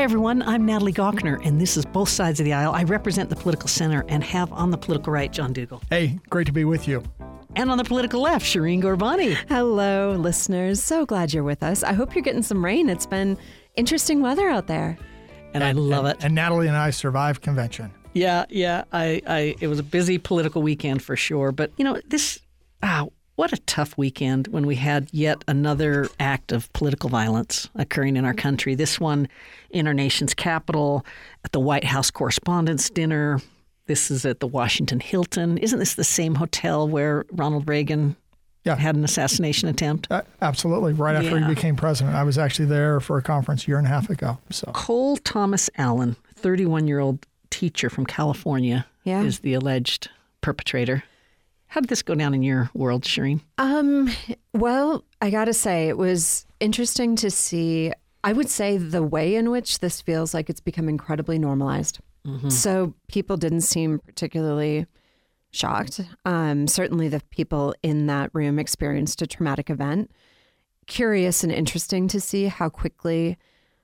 Hi, everyone. I'm Natalie Gawkner, and this is Both Sides of the Aisle. I represent the political center and have on the political right John Dougal. Hey, great to be with you. And on the political left, Shireen Gorbani. Hello, listeners. So glad you're with us. I hope you're getting some rain. It's been interesting weather out there. And I love it. And Natalie and I survived convention. Yeah. It was a busy political weekend for sure. But, what a tough weekend when we had yet another act of political violence occurring in our country. This one in our nation's capital, at the White House Correspondents' Dinner. This is at the Washington Hilton. Isn't this the same hotel where Ronald Reagan had an assassination attempt? Absolutely. Right after he became president. I was actually there for a conference a year and a half ago. So Cole Thomas Allen, 31-year-old teacher from California, is the alleged perpetrator. How did this go down in your world, Shireen? Well, I got to say, it was interesting to see, I would say, the way in which this feels like it's become incredibly normalized. Mm-hmm. So people didn't seem particularly shocked. Certainly the people in that room experienced a traumatic event. Curious and interesting to see how quickly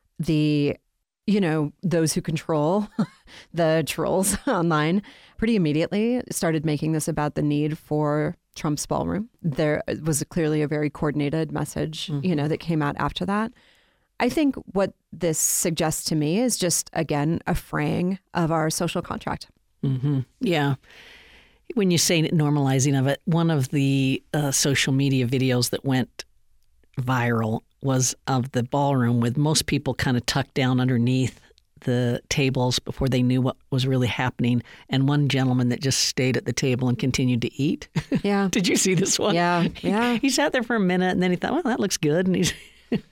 those who control the trolls online pretty immediately started making this about the need for Trump's ballroom. There was clearly a very coordinated message, that came out after that. I think what this suggests to me is just, again, a fraying of our social contract. Mm-hmm. Yeah. When you say normalizing of it, one of the social media videos that went viral was of the ballroom with most people kind of tucked down underneath the tables before they knew what was really happening, and one gentleman that just stayed at the table and continued to eat. Yeah. Did you see this one? Yeah. He sat there for a minute and then he thought, well, that looks good, and he's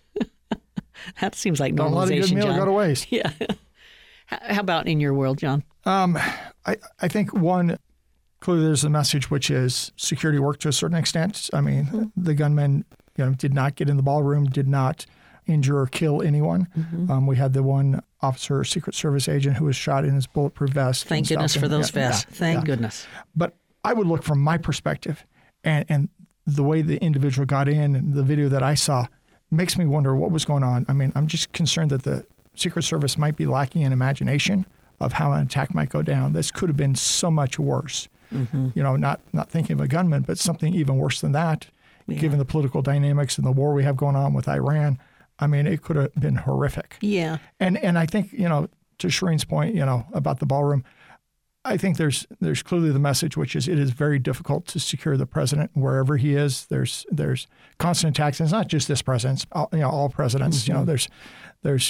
that seems like normalization. Don't let a good meal John. go to waste. Yeah. How about in your world, John? I think one, clearly there's a message which is security work to a certain extent. I mean, the gunmen did not get in the ballroom, did not injure or kill anyone. Mm-hmm. We had the one officer, Secret Service agent, who was shot in his bulletproof vest. Thank goodness for those vests. Thank goodness. But I would look from my perspective, and the way the individual got in and the video that I saw makes me wonder what was going on. I mean, I'm just concerned that the Secret Service might be lacking in imagination of how an attack might go down. This could have been so much worse. Mm-hmm. Not thinking of a gunman, but something even worse than that, given the political dynamics and the war we have going on with Iran. I mean, it could have been horrific. Yeah. And I think, to Shireen's point, about the ballroom, I think there's clearly the message, which is it is very difficult to secure the president wherever he is. There's constant attacks. And it's not just this president, all presidents. Mm-hmm. There's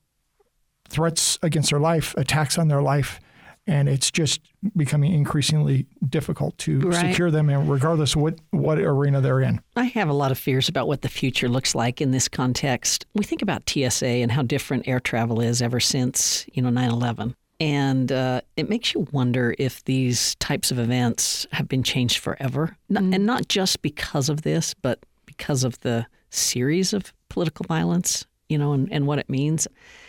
threats against their life, attacks on their life. And it's just becoming increasingly difficult to secure them, and regardless of what arena they're in. I have a lot of fears about what the future looks like in this context. We think about TSA and how different air travel is ever since 9/11. And it makes you wonder if these types of events have been changed forever. And not just because of this, but because of the series of political violence, and what it means.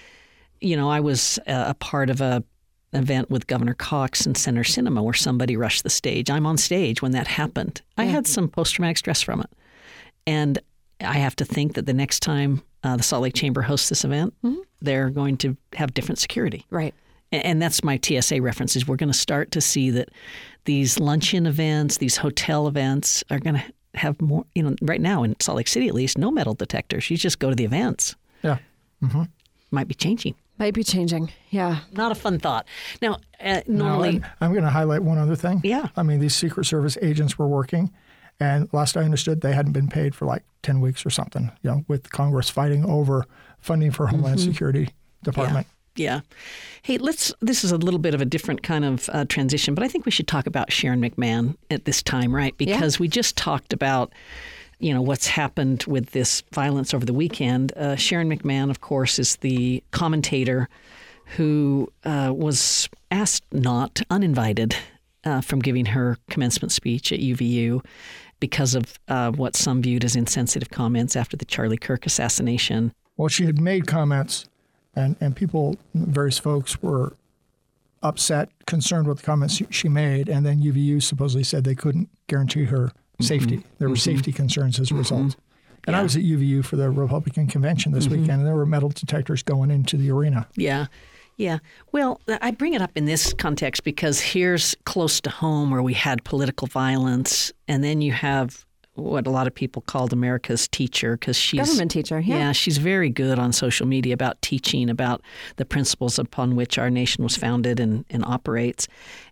I was a part of a event with Governor Cox and Senator Sinema where somebody rushed the stage. I'm on stage when that happened. I had some post-traumatic stress from it. And I have to think that the next time the Salt Lake Chamber hosts this event, they're going to have different security. Right. And that's my TSA reference, is we're going to start to see that these luncheon events, these hotel events are going to have more, right now in Salt Lake City at least, no metal detectors. You just go to the events. Yeah. Mm-hmm. Might be changing. Might be changing, yeah. Not a fun thought. Now, normally... No, I'm going to highlight one other thing. Yeah. I mean, these Secret Service agents were working, and last I understood, they hadn't been paid for like 10 weeks or something, with Congress fighting over funding for Homeland Security Department. Yeah. Hey, this is a little bit of a different kind of transition, but I think we should talk about Sharon McMahon at this time, right? Because we just talked about... what's happened with this violence over the weekend. Sharon McMahon, of course, is the commentator who was asked uninvited from giving her commencement speech at UVU because of what some viewed as insensitive comments after the Charlie Kirk assassination. Well, she had made comments, and people, various folks, were upset, concerned with the comments she made, and then UVU supposedly said they couldn't guarantee her safety. There were safety concerns as a result. And I was at UVU for the Republican convention this weekend, and there were metal detectors going into the arena. Yeah. Yeah. Well, I bring it up in this context because here's close to home where we had political violence, and then you have what a lot of people called America's teacher, because she's government teacher. Yeah, she's very good on social media about teaching about the principles upon which our nation was founded and operates.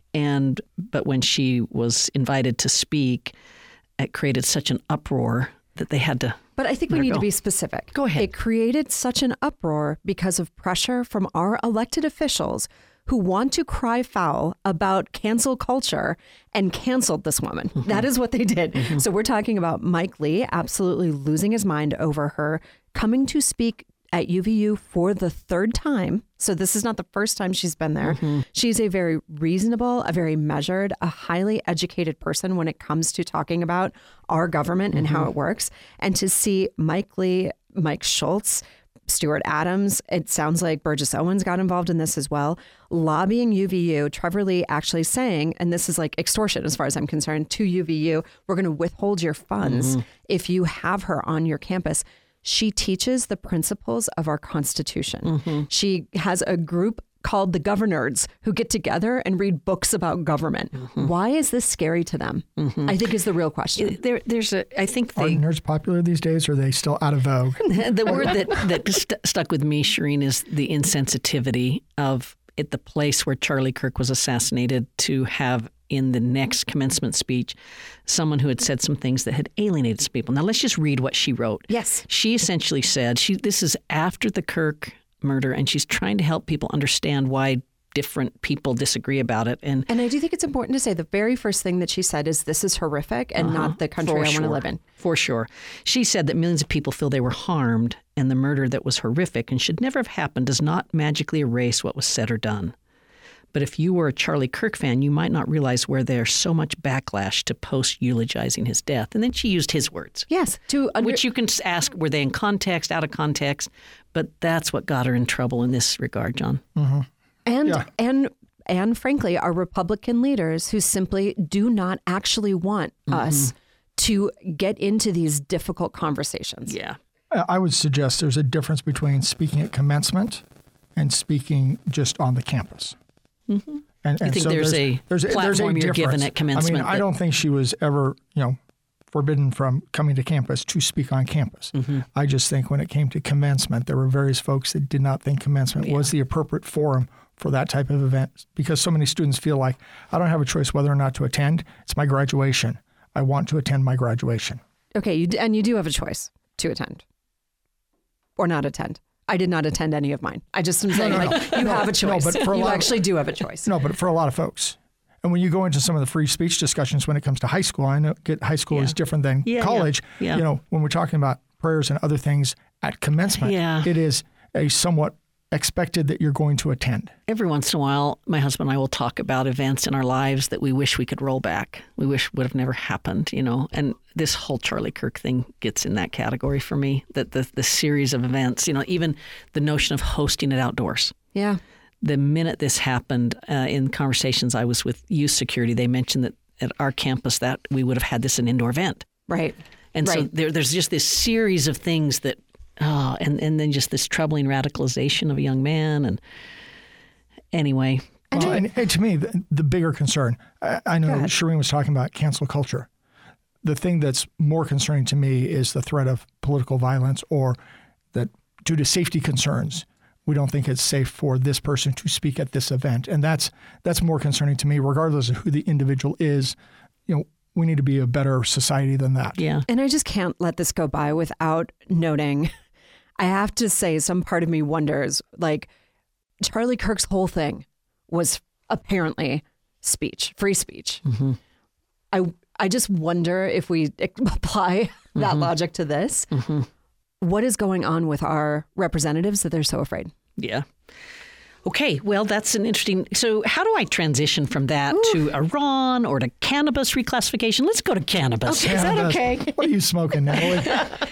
But when she was invited to speak, it created such an uproar that they had to. But I think we need to be specific. Go ahead. It created such an uproar because of pressure from our elected officials who want to cry foul about cancel culture and canceled this woman. That is what they did. So we're talking about Mike Lee absolutely losing his mind over her coming to speak at UVU for the third time. So this is not the first time she's been there. She's a very reasonable, a very measured, a highly educated person when it comes to talking about our government and how it works. And to see Mike Lee, Mike Schultz, Stuart Adams, it sounds like Burgess Owens got involved in this as well, lobbying UVU, Trevor Lee actually saying, and this is like extortion as far as I'm concerned, to UVU, we're going to withhold your funds if you have her on your campus. She teaches the principles of our Constitution. She has a group called the Governors who get together and read books about government. Why is this scary to them? I think is the real question. I think Are nerds popular these days, or are they still out of vogue? The word that stuck with me, Shireen, is the insensitivity of at the place where Charlie Kirk was assassinated to have in the next commencement speech someone who had said some things that had alienated some people. Now, let's just read what she wrote. Yes. She essentially said, this is after the Kirk murder, and she's trying to help people understand why different people disagree about it. And I do think it's important to say the very first thing that she said is this is horrific and not the country I want to live in. For sure. She said that millions of people feel they were harmed, and the murder that was horrific and should never have happened does not magically erase what was said or done. But if you were a Charlie Kirk fan, you might not realize where there's so much backlash to post-eulogizing his death. And then she used his words. Yes. Which you can ask, were they in context, out of context? But that's what got her in trouble in this regard, John. And frankly, our Republican leaders who simply do not actually want us to get into these difficult conversations. Yeah. I would suggest there's a difference between speaking at commencement and speaking just on the campus. And I think so there's a platform you're given at commencement. I don't think she was ever, forbidden from coming to campus to speak on campus. I just think when it came to commencement, there were various folks that did not think commencement was the appropriate forum for that type of event, because so many students feel like, I don't have a choice whether or not to attend. It's my graduation. I want to attend my graduation. Okay, you do have a choice to attend or not attend. I did not attend any of mine. I just am saying, you have a choice. No, but for you actually do have a choice. No, but for a lot of folks. And when you go into some of the free speech discussions when it comes to high school, I know high school is different than college. Yeah. When we're talking about prayers and other things at commencement, it is a somewhat expected that you're going to attend. Every once in a while, my husband and I will talk about events in our lives that we wish we could roll back. We wish would have never happened, and this whole Charlie Kirk thing gets in that category for me, that the series of events, even the notion of hosting it outdoors. Yeah. The minute this happened, in conversations I was with youth security, they mentioned that at our campus that we would have had this an indoor event. Right. And so there's just this series of things that, and then just this troubling radicalization of a young man. And anyway. And to me, the bigger concern, I know Shireen was talking about cancel culture. The thing that's more concerning to me is the threat of political violence, or that due to safety concerns, we don't think it's safe for this person to speak at this event. And that's more concerning to me, regardless of who the individual is. We need to be a better society than that. Yeah. And I just can't let this go by without noting, I have to say, some part of me wonders, Charlie Kirk's whole thing was apparently free speech. I just wonder if we apply that logic to this. What is going on with our representatives that they're so afraid? Yeah. Okay, well, that's an interesting. So how do I transition from that to Iran or to cannabis reclassification? Let's go to cannabis. Okay. Is that okay? What are you smoking, Natalie?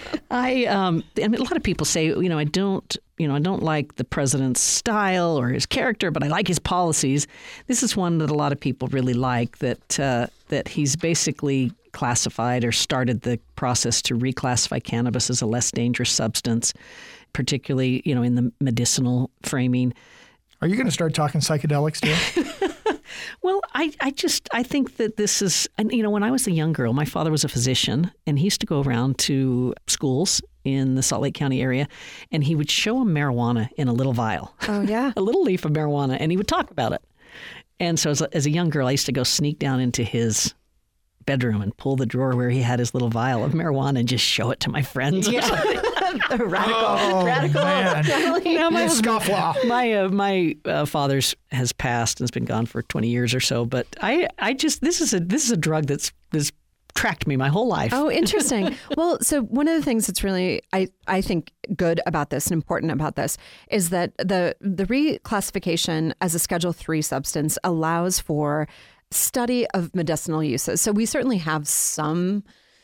I mean, a lot of people say, I don't like the president's style or his character, but I like his policies. This is one that a lot of people really like, that he's basically reclassified or started the process to reclassify cannabis as a less dangerous substance, particularly, in the medicinal framing. Are you going to start talking psychedelics too? Well, I think that this is, when I was a young girl, my father was a physician, and he used to go around to schools in the Salt Lake County area, and he would show them marijuana in a little vial. Oh, yeah. A little leaf of marijuana, and he would talk about it. And so as a young girl, I used to go sneak down into his bedroom and pull the drawer where he had his little vial of marijuana and just show it to my friends. Yeah. Radical. Oh, Radical. man. Now my Scofflaw. my father's has passed and has been gone for 20 years or so. But I just this is a drug that's tracked me my whole life. Oh, interesting. Well, so one of the things that's really I think good about this and important about this is that the reclassification as a Schedule III substance allows for study of medicinal uses. So we certainly have some.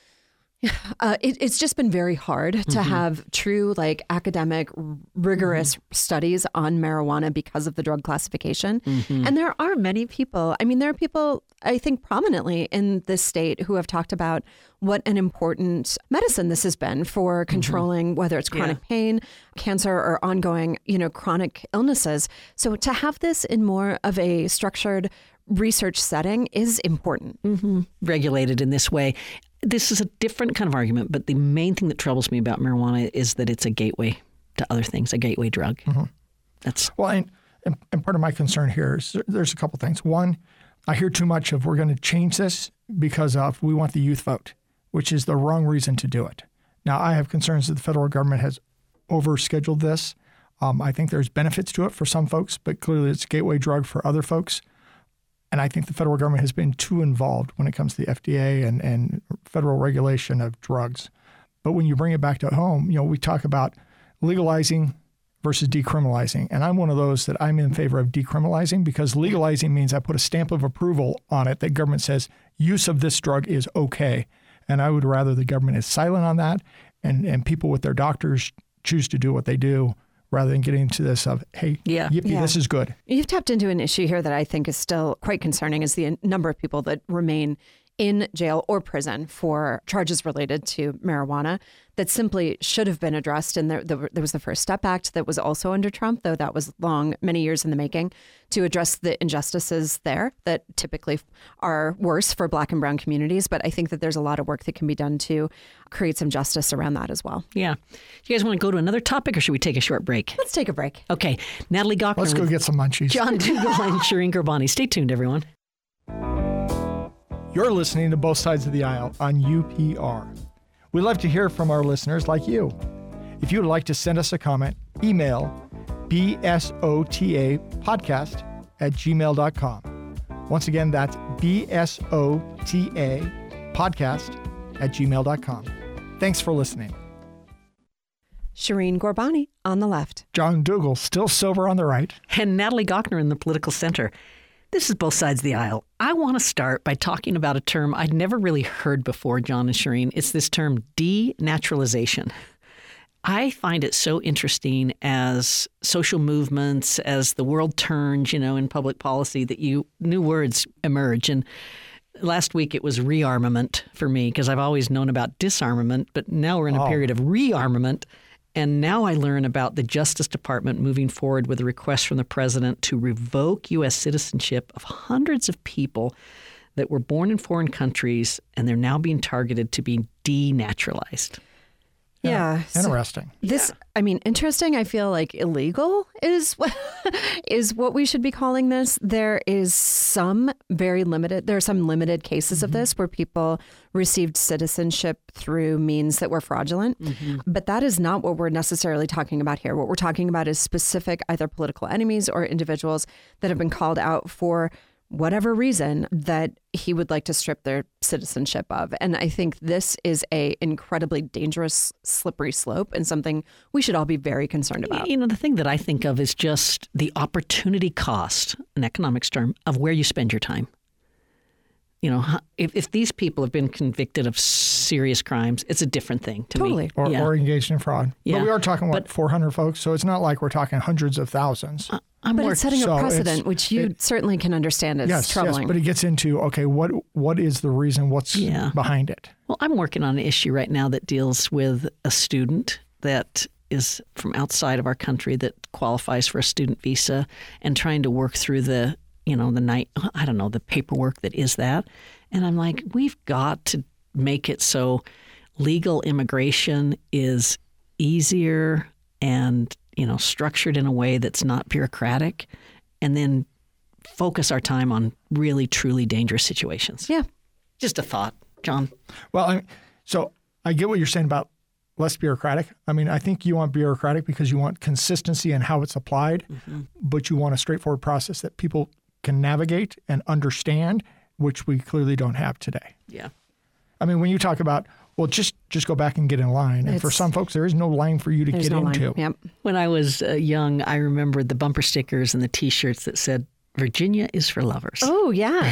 It's just been very hard to have true, academic, rigorous studies on marijuana because of the drug classification. And there are many people. I mean, there are people, I think, prominently in this state who have talked about what an important medicine this has been for controlling whether it's chronic pain, cancer, or ongoing, chronic illnesses. So to have this in more of a structured research setting is important. Regulated in this way. This is a different kind of argument, but the main thing that troubles me about marijuana is that it's a gateway to other things, a gateway drug. That's Well, and part of my concern here is there's a couple things. One, I hear too much of we're going to change this because of we want the youth vote, which is the wrong reason to do it. Now, I have concerns that the federal government has overscheduled this. I think there's benefits to it for some folks, but clearly it's a gateway drug for other folks. And I think the federal government has been too involved when it comes to the FDA and federal regulation of drugs. But when you bring it back to home, we talk about legalizing versus decriminalizing. And I'm one of those that I'm in favor of decriminalizing because legalizing means I put a stamp of approval on it that government says use of this drug is okay. And I would rather the government is silent on that and people with their doctors choose to do what they do rather than getting into this of, hey, yippee, this is good. You've tapped into an issue here that I think is still quite concerning is the number of people that remain in jail or prison for charges related to marijuana that simply should have been addressed. And there was the First Step Act that was also under Trump, though that was many years in the making, to address the injustices there that typically are worse for Black and brown communities. But I think that there's a lot of work that can be done to create some justice around that as well. Yeah. You guys want to go to another topic or should we take a short break? Let's take a break. Okay. Natalie Gochnour. Let's go get some munchies. John Dougall and Shireen Ghorbani. Stay tuned, everyone. You're listening to Both Sides of the Aisle on UPR. We love to hear from our listeners like you. If you would like to send us a comment, email bsotapodcast@gmail.com. Once again, that's bsotapodcast@gmail.com. Thanks for listening. Shireen Ghorbani on the left. John Dougall, still sober on the right. And Natalie Gochnour in the political center. This is Both Sides of the Aisle. I want to start by talking about a term I'd never really heard before, John and Shireen. It's this term denaturalization. I find it so interesting as social movements, as the world turns, in public policy, that new words emerge. And last week it was rearmament for me because I've always known about disarmament, but now we're in a period of rearmament. And now I learn about the Justice Department moving forward with a request from the president to revoke U.S. citizenship of hundreds of people that were born in foreign countries, and they're now being targeted to be denaturalized. Yeah. Interesting. Interesting. I feel like illegal is what we should be calling this. There are some limited cases of this where people received citizenship through means that were fraudulent. But that is not what we're necessarily talking about here. What we're talking about is specific either political enemies or individuals that have been called out for whatever reason that he would like to strip their citizenship of. And I think this is a incredibly dangerous, slippery slope and something we should all be very concerned about. The thing that I think of is just the opportunity cost, an economics term, of where you spend your time. If these people have been convicted of serious crimes, it's a different thing to me. Or engaged in fraud. Yeah. But we are talking, 400 folks? So it's not like we're talking hundreds of thousands. But it's setting So a precedent, which you certainly can understand is troubling. Yes, but it gets into, okay, what is the reason? What's behind it? Well, I'm working on an issue right now that deals with a student that is from outside of our country that qualifies for a student visa and trying to work through the paperwork that is that. And I'm like, we've got to make it so legal immigration is easier and, structured in a way that's not bureaucratic, and then focus our time on really, truly dangerous situations. Yeah. Just a thought, John. Well, so I get what you're saying about less bureaucratic. I think you want bureaucratic because you want consistency in how it's applied, but you want a straightforward process that people can navigate and understand, which we clearly don't have today. Yeah. When you talk about, well, just go back and get in line. And for some folks, there is no line for you to get into. Yep. When I was young, I remembered the bumper stickers and the T-shirts that said, Virginia is for lovers. Oh, yeah.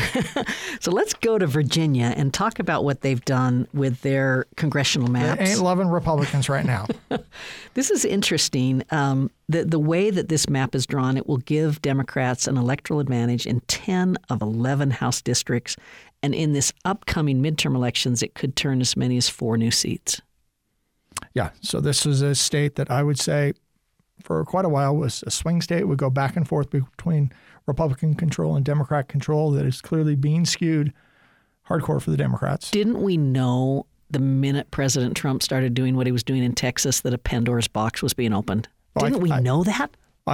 So let's go to Virginia and talk about what they've done with their congressional maps. They ain't loving Republicans right now. This is interesting. The way that this map is drawn, it will give Democrats an electoral advantage in 10 of 11 House districts. And in this upcoming midterm elections, it could turn as many as 4 new seats. Yeah. So this is a state that I would say for quite a while was a swing state, would go back and forth between Republican control and Democrat control that is clearly being skewed hardcore for the Democrats. Didn't we know the minute President Trump started doing what he was doing in Texas that a Pandora's box was being opened? Didn't we know that?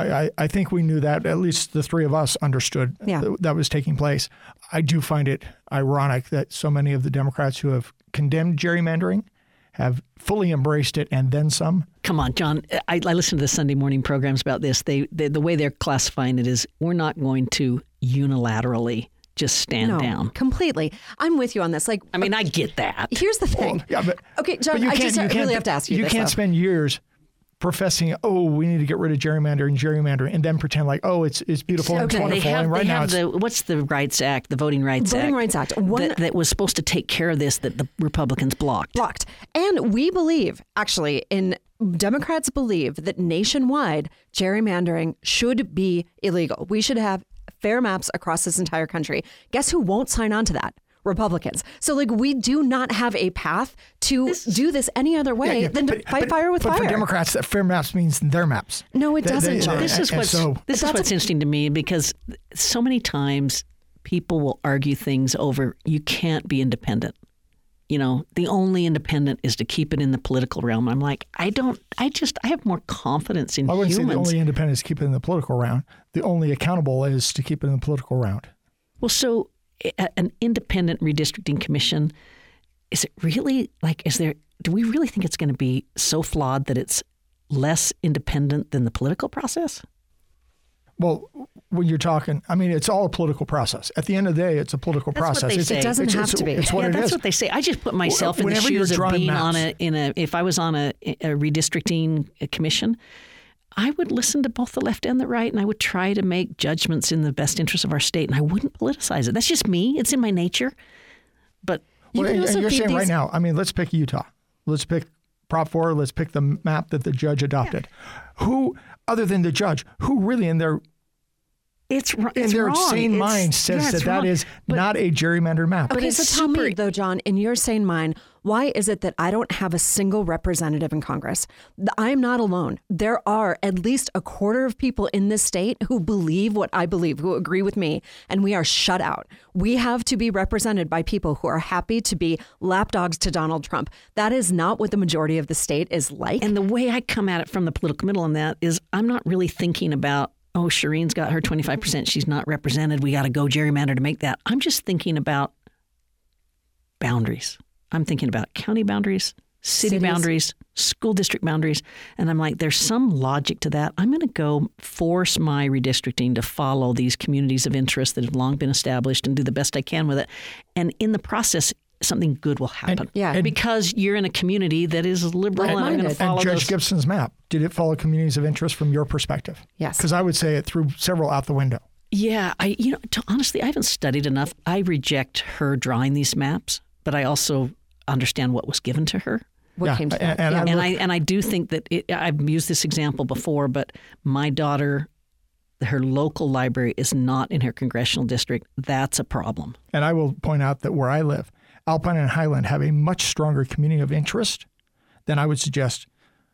I think we knew that. At least the three of us understood that was taking place. I do find it ironic that so many of the Democrats who have condemned gerrymandering have fully embraced it and then some. Come on, John. I listen to the Sunday morning programs about this. The way they're classifying it is we're not going to unilaterally just stand down. Completely. I'm with you on this. I get that. Here's the thing. Okay, John, I really have to ask you this. You can't spend years professing, we need to get rid of gerrymandering, and then pretend like, it's beautiful and it's wonderful. And right now, what's the Rights Act, the Voting Rights Act? Voting Rights Act. That was supposed to take care of this that the Republicans blocked. And we believe, actually, Democrats believe that nationwide gerrymandering should be illegal. We should have fair maps across this entire country. Guess who won't sign on to that? Republicans. So we do not have a path to do this any other way than to fight fire with fire. But for Democrats, that fair maps means their maps. No, it doesn't, John. This is what's interesting to me, because so many times people will argue things over, you can't be independent. The only independent is to keep it in the political realm. I'm like, I have more confidence in humans. I wouldn't say the only independent is to keep it in the political round. The only accountable is to keep it in the political round. Well, so an independent redistricting commission, is it really do we really think it's going to be so flawed that it's less independent than the political process? Well, when you're talking, it's all a political process. At the end of the day, it's a political process. It doesn't have to be. It's what it is. That's what they say. I just put myself in the shoes of being if I was on a redistricting commission, I would listen to both the left and the right, and I would try to make judgments in the best interest of our state, and I wouldn't politicize it. That's just me. It's in my nature. But you're saying right now, let's pick Utah. Let's pick Prop 4. Let's pick the map that the judge adopted. Yeah. Who, other than the judge, who really in their sane mind says that is not a gerrymandered map? Okay, so tell me, though, John, in your sane mind, why is it that I don't have a single representative in Congress? I'm not alone. There are at least a quarter of people in this state who believe what I believe, who agree with me, and we are shut out. We have to be represented by people who are happy to be lapdogs to Donald Trump. That is not what the majority of the state is like. And the way I come at it from the political middle on that is I'm not really thinking about, Shireen's got her 25%. She's not represented. We got to go gerrymander to make that. I'm just thinking about boundaries. I'm thinking about county boundaries, city boundaries, school district boundaries. And I'm like, there's some logic to that. I'm going to go force my redistricting to follow these communities of interest that have long been established and do the best I can with it. And in the process, something good will happen. Because you're in a community that is liberal and I'm going to follow And Judge Gibson's map, did it follow communities of interest from your perspective? Yes. Because I would say it threw several out the window. Yeah. Honestly, I haven't studied enough. I reject her drawing these maps, but I also understand what was given to her. What came to that? And I do think that I've used this example before, but my daughter her local library is not in her congressional district, that's a problem. And I will point out that where I live, Alpine and Highland have a much stronger community of interest than I would suggest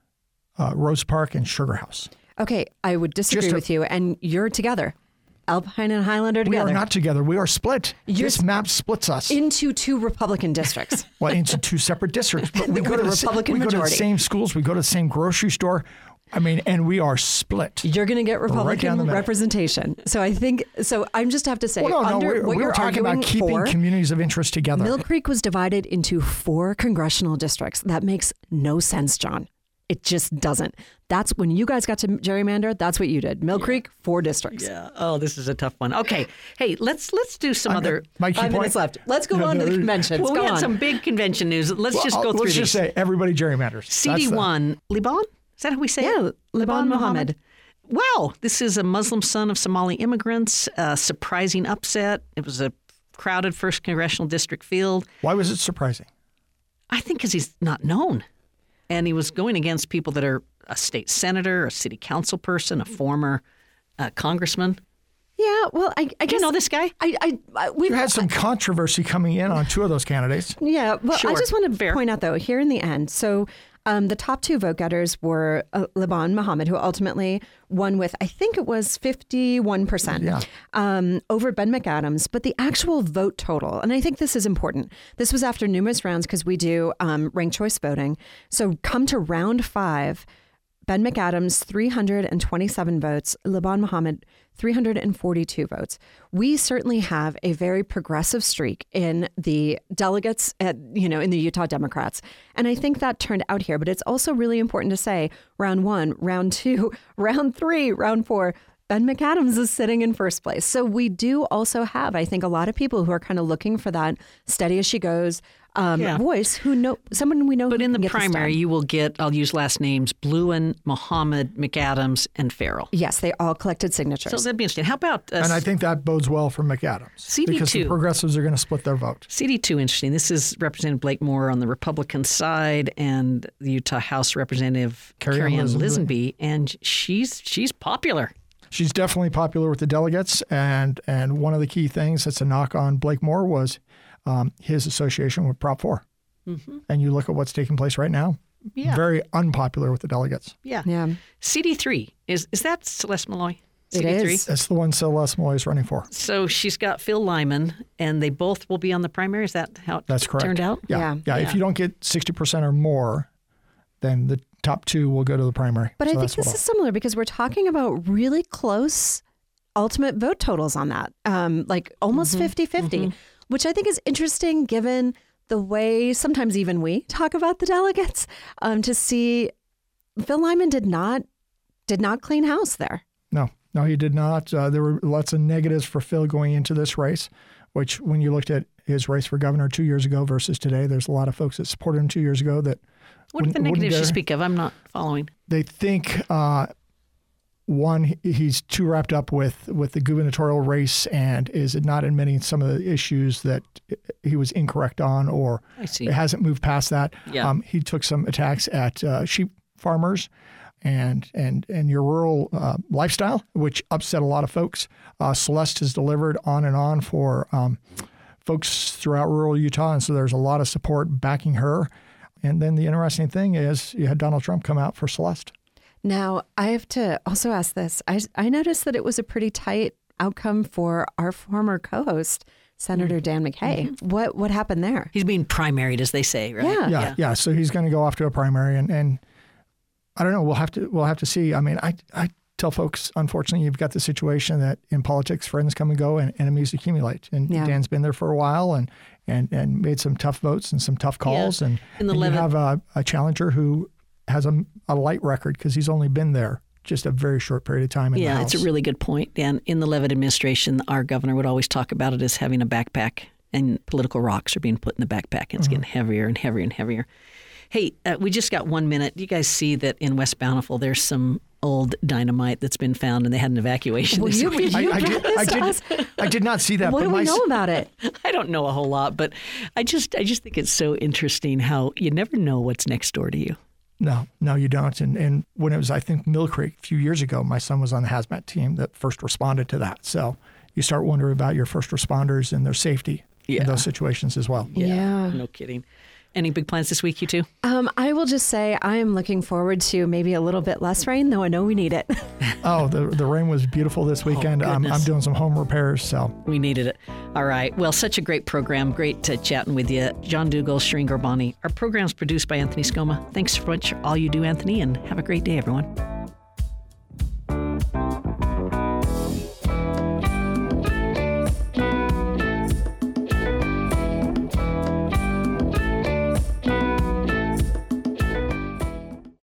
Rose Park and Sugar House. Okay, I would disagree with you, and you're together. Alpine and Highland are together. We are not together. We are split. This map splits us into 2 Republican districts. Well, into 2 separate districts. But we go to Republican we majority. go to the same schools. We go to the same grocery store. I mean, and we are split. You're going to get Republican right representation. So I think, I just have to say, well, no, what we're you're talking arguing about keeping for, communities of interest together. Mill Creek was divided into 4 congressional districts. That makes no sense, John. It just doesn't. That's when you guys got to gerrymander. That's what you did. Mill Creek, 4 districts. Yeah. Oh, this is a tough one. Okay. Hey, let's do some other. My key 5 point, minutes left. Let's go on to the conventions. Well, go we had on. some big convention news. Let's just go through Let's these. just say everybody gerrymanders. CD1, Liban? Is that how we say Yeah, it? Liban Mohammed. Wow. This is a Muslim son of Somali immigrants. A surprising upset. It was a crowded 1st Congressional District field. Why was it surprising? I think because he's not known. And he was going against people that are a state senator, a city council person, a former congressman. Yeah, well, I guess. Do you know this guy? We've You had some controversy coming in on 2 of those candidates. Yeah, well, Sure. I just want to Fair. point out, though, here in the end, so the top 2 vote getters were Liban Mohammed, who ultimately won with, I think it was 51% over Ben McAdams. But the actual vote total, and I think this is important, this was after numerous rounds because we do ranked choice voting. So come to round 5, Ben McAdams, 327 votes, Liban Mohammed, 342 votes. We certainly have a very progressive streak in the delegates in the Utah Democrats. And I think that turned out here. But it's also really important to say round 1, round 2, round 3, round 4, Ben McAdams is sitting in first place. So we do also have, I think, a lot of people who are kind of looking for that steady as she goes voice someone we know. But who in can the get this primary, done. you will get, I'll use last names, Bluin, Mohammed, McAdams, and Farrell. Yes, they all collected signatures. So that'd be interesting. How about And I think that bodes well for McAdams. CD2. Because the progressives are going to split their vote. CD2, interesting. This is Representative Blake Moore on the Republican side and the Utah House Representative Carrie Ann Lisenby. And she's popular. She's definitely popular with the delegates. And one of the key things that's a knock on Blake Moore was his association with Prop 4. Mm-hmm. And you look at what's taking place right now, very unpopular with the delegates. Yeah. CD3, is that Celeste Malloy? It CD3? is. That's the one Celeste Malloy is running for. So she's got Phil Lyman, and they both will be on the primary. Is that how That's correct. turned out? Yeah. If you don't get 60% or more, then the top 2 will go to the primary. But I think this is similar because we're talking about really close ultimate vote totals on that, like almost 50-50, which I think is interesting given the way sometimes even we talk about the delegates, to see Phil Lyman did not clean house there. No, he did not. There were lots of negatives for Phil going into this race, which when you looked at his race for governor 2 years ago versus today, there's a lot of folks that supported him 2 years ago that What are the negatives you speak of? I'm not following. They think, one, he's too wrapped up with the gubernatorial race and is not admitting some of the issues that he was incorrect on, or it hasn't moved past that. Yeah. He took some attacks at sheep farmers and your rural lifestyle, which upset a lot of folks. Celeste has delivered on and on for folks throughout rural Utah, and so there's a lot of support backing her. And then the interesting thing is you had Donald Trump come out for Celeste. Now, I have to also ask this. I noticed that it was a pretty tight outcome for our former co-host, Senator Dan McKay. Mm-hmm. What happened there? He's being primaried, as they say, right? Yeah. So he's going to go off to a primary, and I don't know. We'll have to see. I mean, I tell folks, unfortunately, you've got the situation that in politics, friends come and go, and enemies accumulate. And Dan's been there for a while, and made some tough votes and some tough calls. Yeah. And you have a challenger who has a light record because he's only been there just a very short period of time in the House. It's a really good point, Dan. In the Leavitt administration, our governor would always talk about it as having a backpack, and political rocks are being put in the backpack, and it's getting heavier and heavier and heavier. Hey, we just got 1 minute. Do you guys see that in West Bountiful there's some old dynamite that's been found, and they had an evacuation this week? I did not see that. What do we know about it? I don't know a whole lot, but I just think it's so interesting how you never know what's next door to you. No, you don't. And when it was, I think, Mill Creek a few years ago, my son was on the hazmat team that first responded to that. So you start wondering about your first responders and their safety in those situations as well. Yeah. No kidding. Any big plans this week, you two? I will just say I am looking forward to maybe a little bit less rain, though I know we need it. Oh, the rain was beautiful this weekend. I'm doing some home repairs, so. We needed it. All right. Well, such a great program. Great chatting with you. John Dougal, Shireen Gorbani. Our program's produced by Anthony Scoma. Thanks so much for all you do, Anthony, and have a great day, everyone.